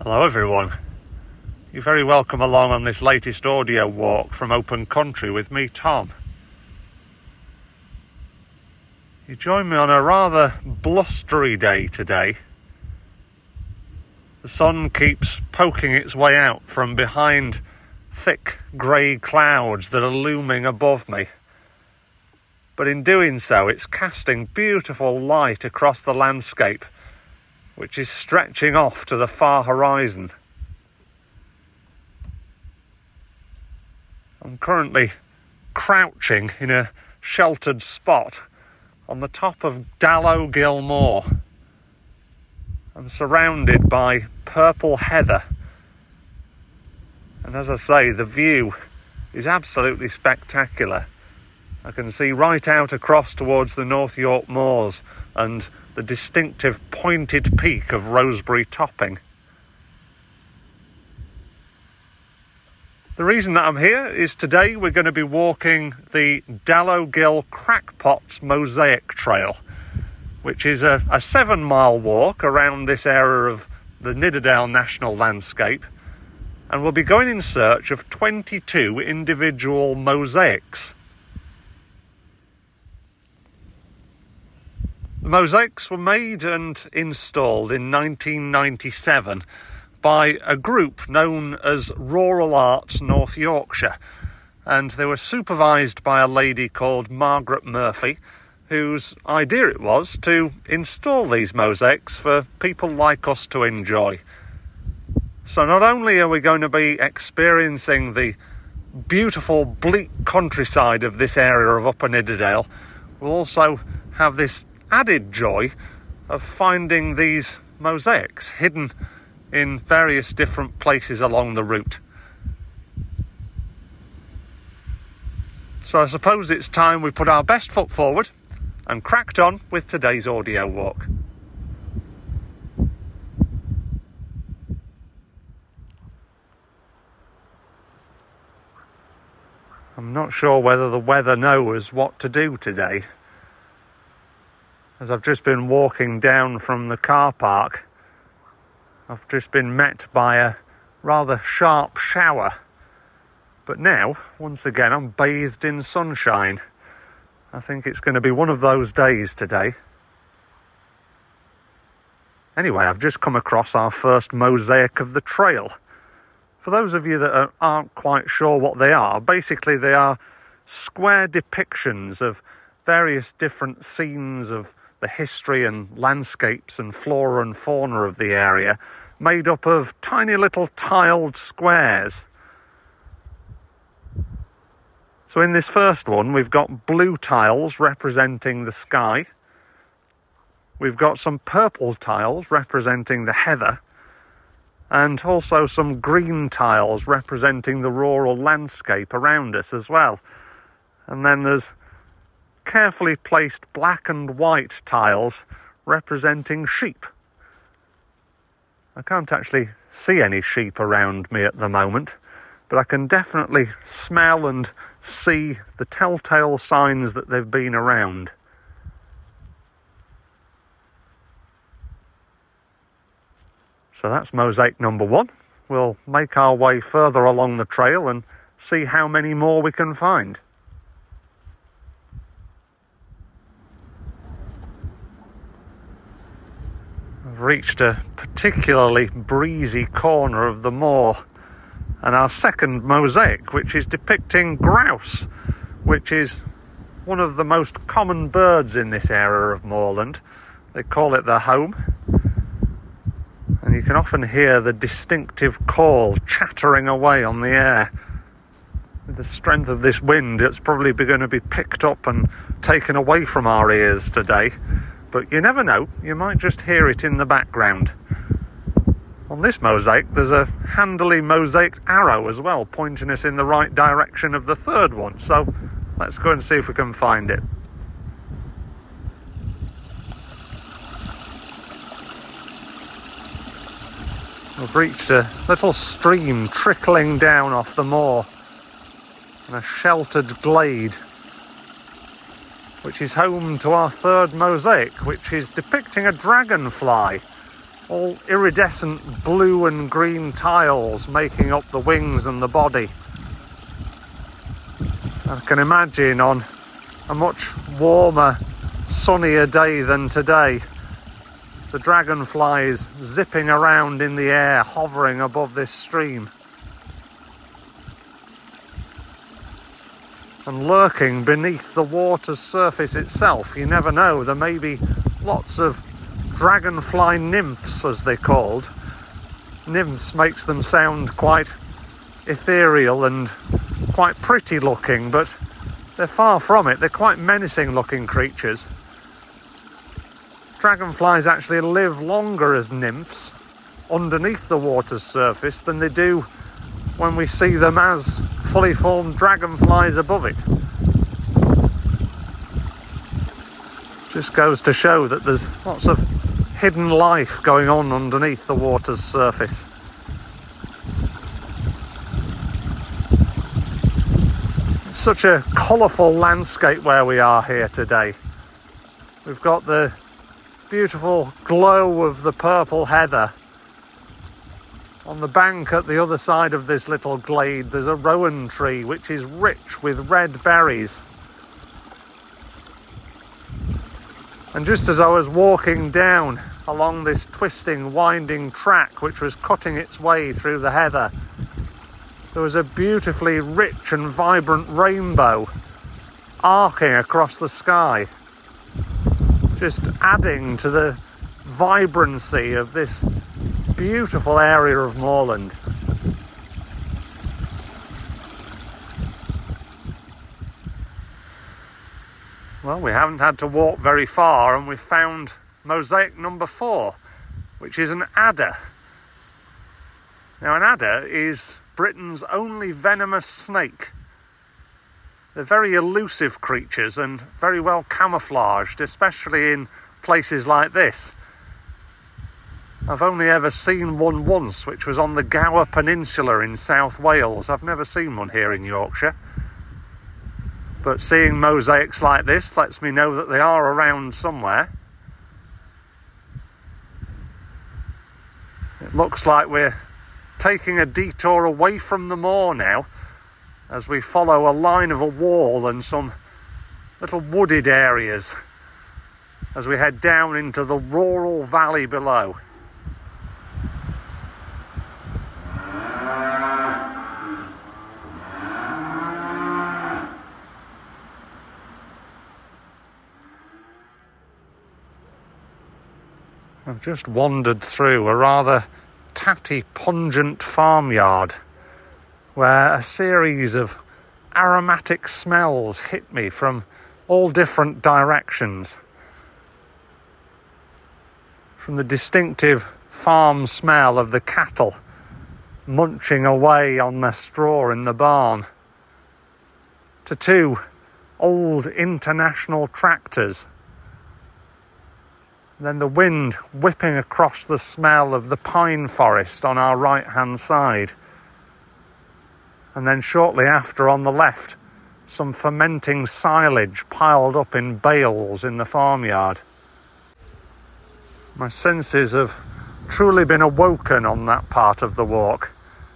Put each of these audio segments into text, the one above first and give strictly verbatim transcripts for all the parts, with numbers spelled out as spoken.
Hello everyone. You're very welcome along on this latest audio walk from Open Country with me, Tom. You join me on a rather blustery day today. The sun keeps poking its way out from behind thick grey clouds that are looming above me. But in doing so, it's casting beautiful light across the landscape, which is stretching off to the far horizon. I'm currently crouching in a sheltered spot on the top of Dallowgill Moor. I'm surrounded by purple heather, and as I say, the view is absolutely spectacular. I can see right out across towards the North York Moors and the distinctive pointed peak of Rosebery Topping. The reason that I'm here is today we're going to be walking the Dallowgill Crackpots Mosaic Trail, which is a, a seven mile walk around this area of the Nidderdale National Landscape, and we'll be going in search of twenty-two individual mosaics. The mosaics were made and installed in nineteen ninety-seven by a group known as Rural Arts North Yorkshire, and they were supervised by a lady called Margaret Murphy, whose idea it was to install these mosaics for people like us to enjoy. So not only are we going to be experiencing the beautiful bleak countryside of this area of Upper Nidderdale, we'll also have this added joy of finding these mosaics hidden in various different places along the route. So I suppose it's time we put our best foot forward and cracked on with today's audio walk. I'm not sure whether the weather knows what to do today, as I've just been walking down from the car park. I've just been met by a rather sharp shower. But now, once again, I'm bathed in sunshine. I think it's going to be one of those days today. Anyway, I've just come across our first mosaic of the trail. For those of you that are, aren't quite sure what they are, basically they are square depictions of various different scenes of the history and landscapes and flora and fauna of the area, made up of tiny little tiled squares. So in this first one, we've got blue tiles representing the sky. We've got some purple tiles representing the heather, and also some green tiles representing the rural landscape around us as well. And then there's carefully placed black and white tiles representing sheep. I can't actually see any sheep around me at the moment, but I can definitely smell and see the telltale signs that they've been around. So that's mosaic number one. We'll make our way further along the trail and see how many more we can find. We've reached a particularly breezy corner of the moor, and our second mosaic, which is depicting grouse, which is one of the most common birds in this area of moorland. They call it their home, and you can often hear the distinctive call chattering away on the air. With the strength of this wind, it's probably going to be picked up and taken away from our ears today. But you never know, you might just hear it in the background. On this mosaic, there's a handily mosaic arrow as well, pointing us in the right direction of the third one. So let's go and see if we can find it. We've reached a little stream trickling down off the moor, and a sheltered glade, which is home to our third mosaic, which is depicting a dragonfly all iridescent blue and green tiles making up the wings and the body. I can imagine on a much warmer, sunnier day than today, the dragonflies zipping around in the air, hovering above this stream. And lurking beneath the water's surface itself. You never know, there may be lots of dragonfly nymphs, as they're called. Nymphs makes them sound quite ethereal and quite pretty looking, but they're far from it. They're quite menacing looking creatures. Dragonflies actually live longer as nymphs underneath the water's surface than they do when we see them as fully formed dragonflies above it. Just goes to show that there's lots of hidden life going on underneath the water's surface. It's such a colourful landscape where we are here today. We've got the beautiful glow of the purple heather. On the bank at the other side of this little glade, there's a rowan tree which is rich with red berries. And just as I was walking down along this twisting, winding track which was cutting its way through the heather, there was a beautifully rich and vibrant rainbow arcing across the sky, just adding to the vibrancy of this beautiful area of moorland. Well, we haven't had to walk very far and we've found mosaic number four, which is an adder. Now, an adder is Britain's only venomous snake. They're very elusive creatures and very well camouflaged, especially in places like this. I've only ever seen one once, which was on the Gower Peninsula in South Wales. I've never seen one here in Yorkshire. But seeing mosaics like this lets me know that they are around somewhere. It looks like we're taking a detour away from the moor now, as we follow a line of a wall and some little wooded areas as we head down into the rural valley below. I've just wandered through a rather tatty, pungent farmyard where a series of aromatic smells hit me from all different directions. From the distinctive farm smell of the cattle munching away on the straw in the barn, to two old international tractors. Then the wind whipping across the smell of the pine forest on our right-hand side. And then shortly after, on the left, some fermenting silage piled up in bales in the farmyard. My senses have truly been awoken on that part of the walk.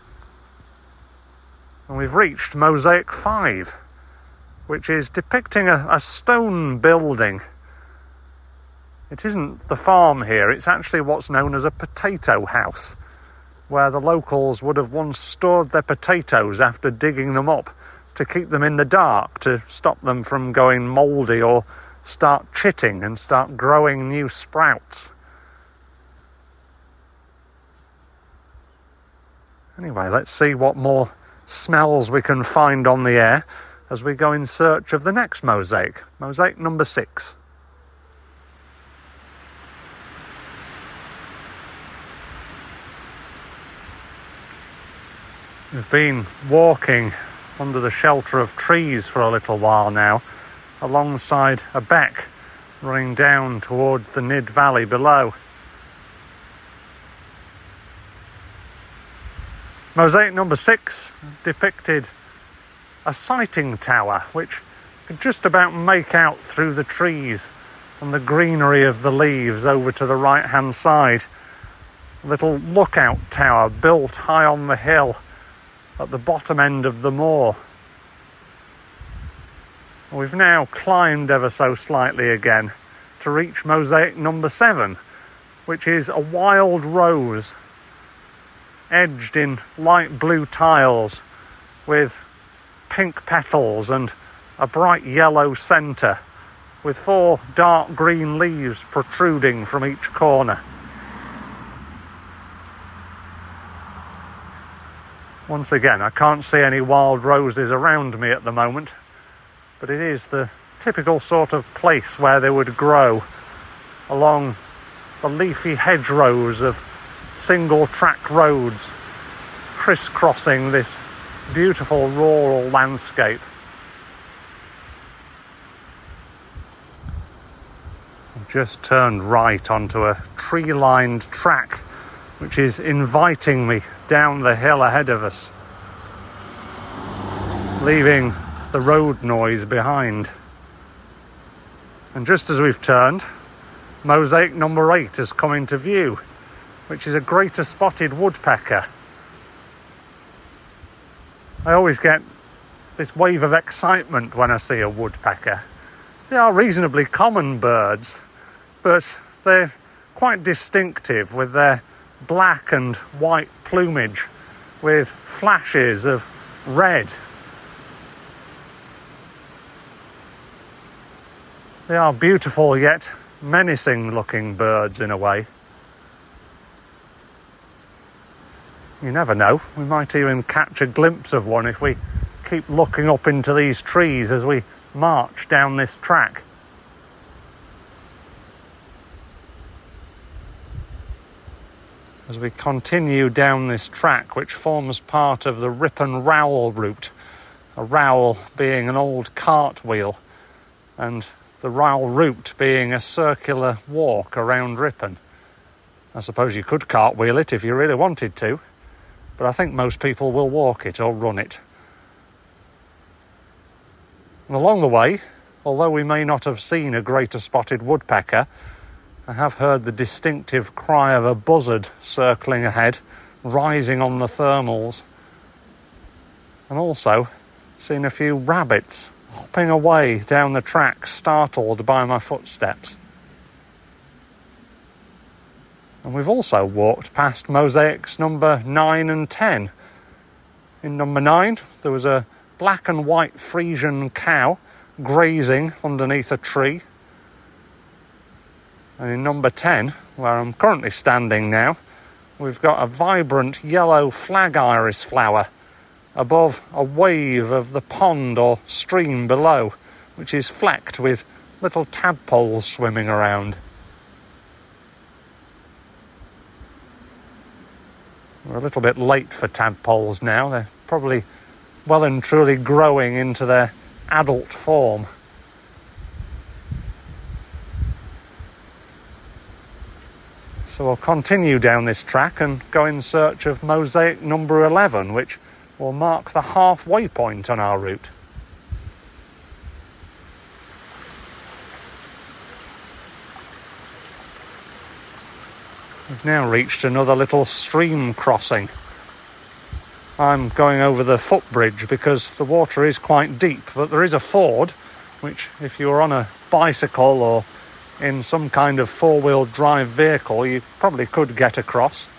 And we've reached mosaic five, which is depicting a, a stone building. It isn't the farm here, it's actually what's known as a potato house, where the locals would have once stored their potatoes after digging them up to keep them in the dark, to stop them from going mouldy or start chitting and start growing new sprouts. Anyway, let's see what more smells we can find on the air as we go in search of the next mosaic, mosaic number six. We've been walking under the shelter of trees for a little while now, alongside a beck running down towards the Nidd Valley below. Mosaic number six depicted a sighting tower which could just about make out through the trees and the greenery of the leaves over to the right hand side. little lookout tower built high on the hill at the bottom end of the moor. We've now climbed ever so slightly again to reach mosaic number seven, which is a wild rose edged in light blue tiles with pink petals and a bright yellow centre, with four dark green leaves protruding from each corner. Once again, I can't see any wild roses around me at the moment, but it is the typical sort of place where they would grow along the leafy hedgerows of single track roads crisscrossing this beautiful rural landscape. I've just turned right onto a tree-lined track which is inviting me down the hill ahead of us, leaving the road noise behind. And just as we've turned, mosaic number eight has come into view, which is a greater spotted woodpecker. I always get this wave of excitement when I see a woodpecker. They are reasonably common birds, but they're quite distinctive with their black and white plumage with flashes of red. They are beautiful yet menacing looking birds in a way. You never know, we might even catch a glimpse of one if we keep looking up into these trees as we march down this track. As we continue down this track, which forms part of the Ripon Rowell route, a rowel being an old cartwheel and the Rowell route being a circular walk around Ripon. I suppose you could cartwheel it if you really wanted to, but I think most people will walk it or run it. And along the way, although we may not have seen a greater spotted woodpecker, I have heard the distinctive cry of a buzzard circling ahead, rising on the thermals, and also seen a few rabbits hopping away down the track, startled by my footsteps. And we've also walked past mosaics number nine and ten. In number nine, there was a black and white Frisian cow grazing underneath a tree. And in number ten, where I'm currently standing now, we've got a vibrant yellow flag iris flower above a wave of the pond or stream below, which is flecked with little tadpoles swimming around. We're a little bit late for tadpoles now. They're probably well and truly growing into their adult form. So we'll continue down this track and go in search of mosaic number eleven, which will mark the halfway point on our route. We've now reached another little stream crossing. I'm going over the footbridge because the water is quite deep, but there is a ford, which if you're on a bicycle or in some kind of four-wheel drive vehicle, you probably could get across.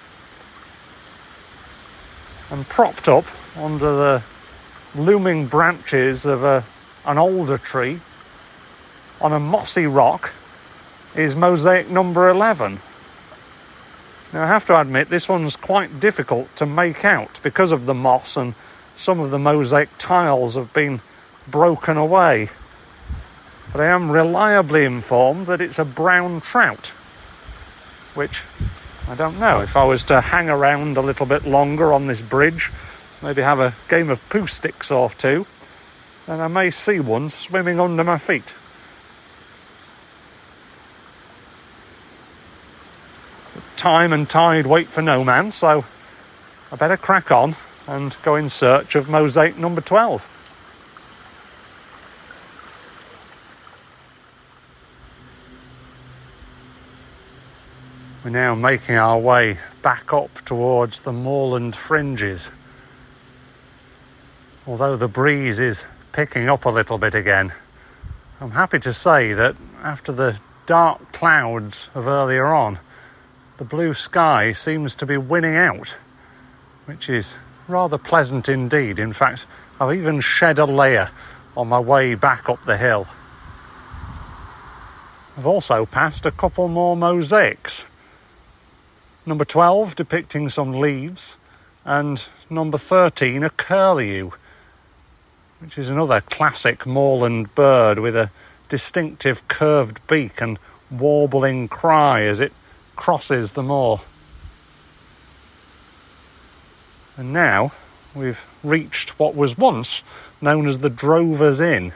And propped up under the looming branches of a, an alder tree on a mossy rock is mosaic number eleven. Now I have to admit this one's quite difficult to make out because of the moss, and some of the mosaic tiles have been broken away. But I am reliably informed that it's a brown trout, which I don't know. If I was to hang around a little bit longer on this bridge, maybe have a game of poo sticks or two, then I may see one swimming under my feet. Time and tide wait for no man, so I better crack on and go in search of mosaic number twelve. We're now making our way back up towards the moorland fringes. Although the breeze is picking up a little bit again, I'm happy to say that after the dark clouds of earlier on, the blue sky seems to be winning out, which is rather pleasant indeed. In fact, I've even shed a layer on my way back up the hill. I've also passed a couple more mosaics. Number twelve depicting some leaves, and number thirteen a curlew, which is another classic moorland bird with a distinctive curved beak and warbling cry as it crosses the moor. And now we've reached what was once known as the Drovers Inn,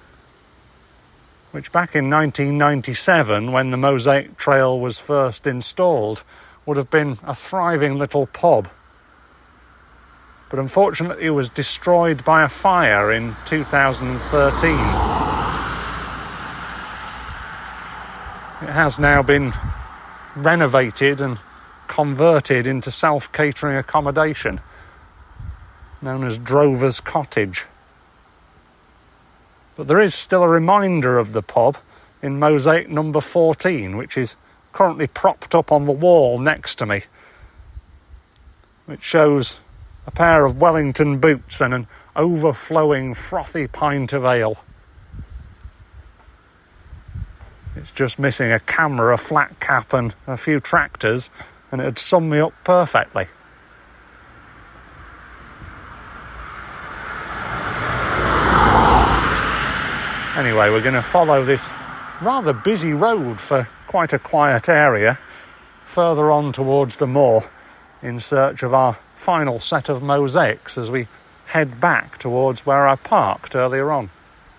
which back in nineteen ninety-seven, when the Mosaic Trail was first installed, would have been a thriving little pub. But unfortunately it was destroyed by a fire in two thousand thirteen. It has now been renovated and converted into self-catering accommodation, known as Drover's Cottage. But there is still a reminder of the pub in mosaic number fourteen, which is currently propped up on the wall next to me, which shows a pair of Wellington boots and an overflowing frothy pint of ale. It's just missing a camera, a flat cap and a few tractors, and it'd sum me up perfectly. Anyway, we're going to follow this rather busy road for quite a quiet area further on towards the moor in search of our final set of mosaics as we head back towards where I parked earlier on.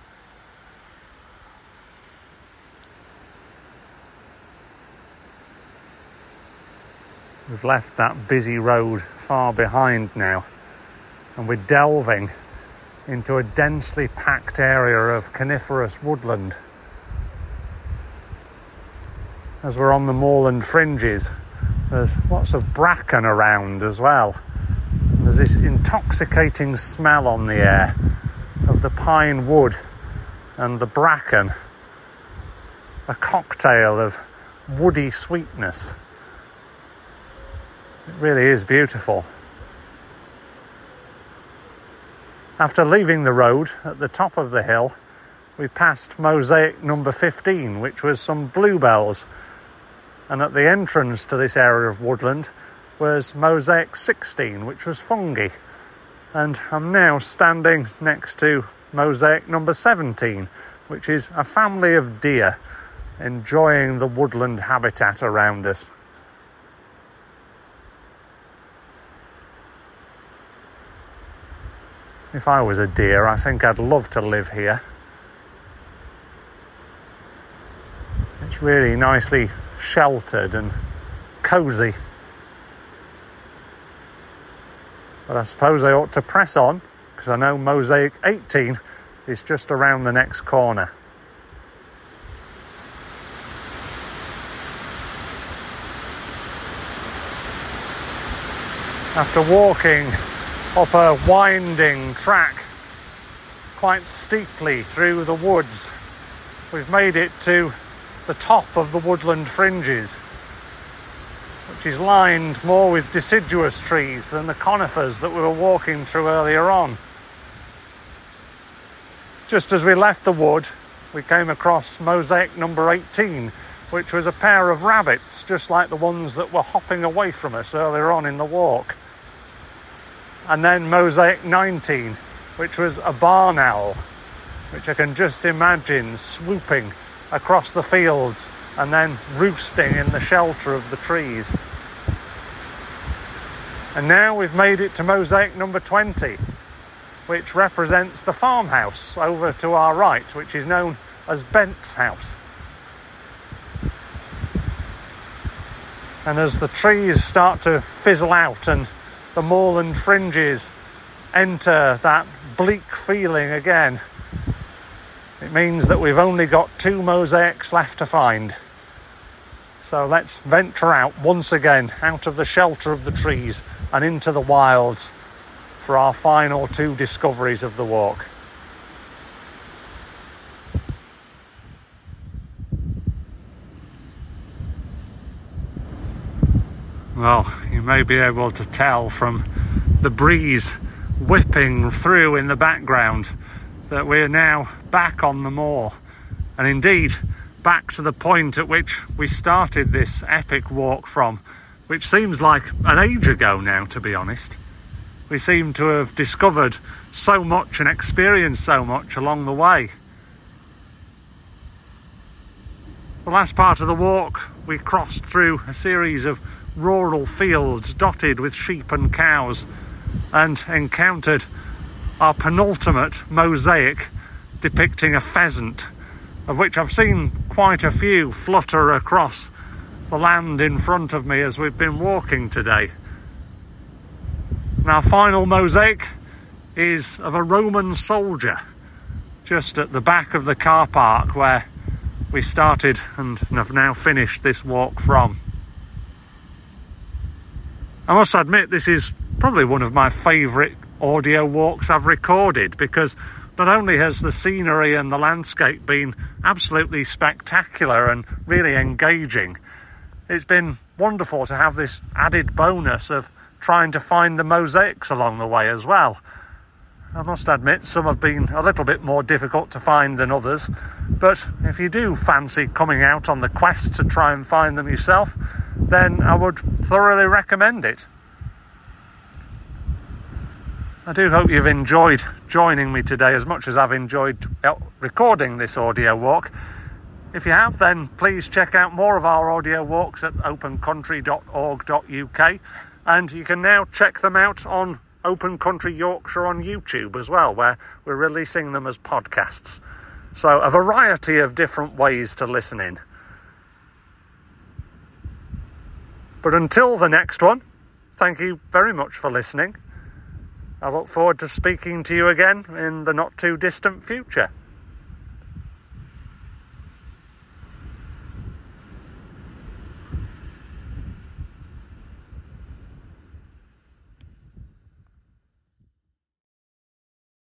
We've left that busy road far behind now, and we're delving into a densely packed area of coniferous woodland. As we're on the moorland fringes, there's lots of bracken around as well. And there's this intoxicating smell on the air of the pine wood and the bracken, a cocktail of woody sweetness. It really is beautiful. After leaving the road at the top of the hill, we passed mosaic number fifteen, which was some bluebells. And at the entrance to this area of woodland was mosaic sixteen, which was fungi. And I'm now standing next to mosaic number seventeen, which is a family of deer enjoying the woodland habitat around us. If I was a deer, I think I'd love to live here. It's really nicely sheltered and cosy. But I suppose I ought to press on, because I know mosaic eighteen is just around the next corner. After walking up a winding track quite steeply through the woods, we've made it to the top of the woodland fringes, which is lined more with deciduous trees than the conifers that we were walking through earlier on. Just as we left the wood, we came across mosaic number eighteen, which was a pair of rabbits, just like the ones that were hopping away from us earlier on in the walk. And then mosaic nineteen, which was a barn owl, which I can just imagine swooping across the fields and then roosting in the shelter of the trees. And now we've made it to mosaic number twenty, which represents the farmhouse over to our right, which is known as Bent's house. And as the trees start to fizzle out and the moorland fringes enter that bleak feeling again, it means that we've only got two mosaics left to find. So let's venture out once again, out of the shelter of the trees and into the wilds for our final two discoveries of the walk. Well, you may be able to tell from the breeze whipping through in the background that we're now back on the moor, and indeed back to the point at which we started this epic walk from, which seems like an age ago now, to be honest. We seem to have discovered so much and experienced so much along the way. The last part of the walk, we crossed through a series of rural fields dotted with sheep and cows and encountered our penultimate mosaic depicting a pheasant, of which I've seen quite a few flutter across the land in front of me as we've been walking today. And our final mosaic is of a Roman soldier just at the back of the car park where we started and have now finished this walk from. I must admit, this is probably one of my favourite audio walks I've recorded, because not only has the scenery and the landscape been absolutely spectacular and really engaging, it's been wonderful to have this added bonus of trying to find the mosaics along the way as well. I must admit, some have been a little bit more difficult to find than others, but if you do fancy coming out on the quest to try and find them yourself, then I would thoroughly recommend it. I do hope you've enjoyed joining me today as much as I've enjoyed recording this audio walk. If you have, then please check out more of our audio walks at open country dot org dot U K, and you can now check them out on Open Country Yorkshire on YouTube as well, where we're releasing them as podcasts. So a variety of different ways to listen in. But until the next one, thank you very much for listening. I look forward to speaking to you again in the not too distant future.